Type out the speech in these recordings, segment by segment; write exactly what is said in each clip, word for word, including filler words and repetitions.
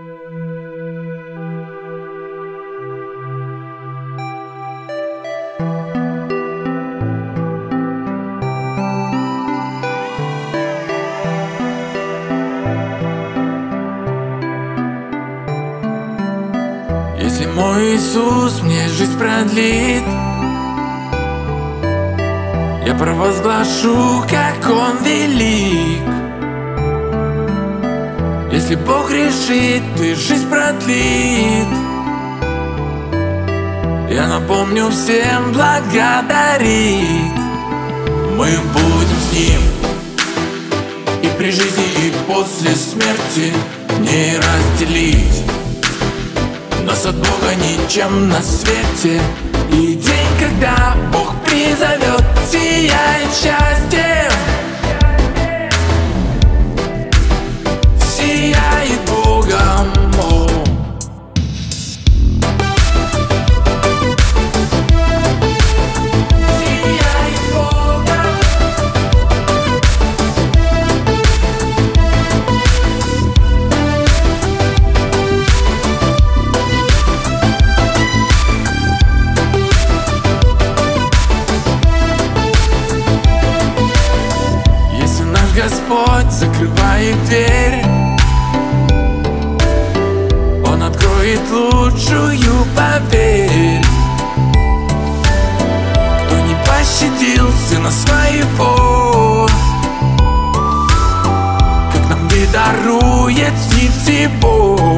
Если мой Иисус мне жизнь продлит, я провозглашу, как Он велик. Если Бог решит и жизнь продлит, я напомню всем благодарить. Мы будем с Ним и при жизни, и после смерти не разделить. Нас от Бога ничем на свете. И день, когда Бог призовет, сияет счастьем, сияет Богом. О. Сияет Богом. Господь закрывает дверь, Он откроет лучшую, поверь. Кто не пощадил Сына Своего, как нам не дарует с Ним всего.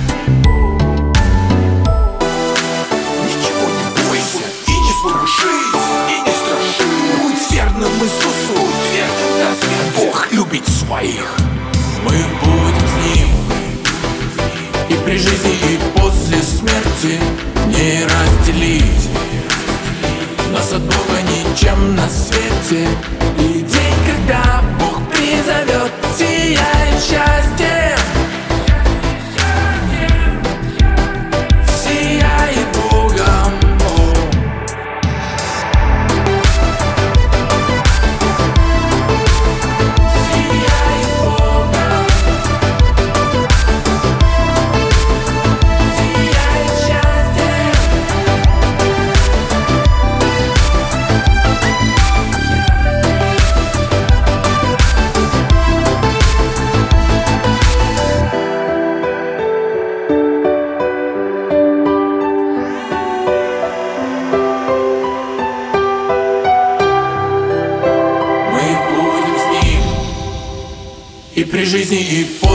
Ничего не бойся и не страшись, и не страшись. Будь верным Иисусу, верным до смерти. Бог любит своих. Мы будем с Ним и при жизни, и после смерти не разделить. Нас от Бога ничем на свете. И день, когда Бог призовет, сияет счастьем, сияет Богом. И при жизни, и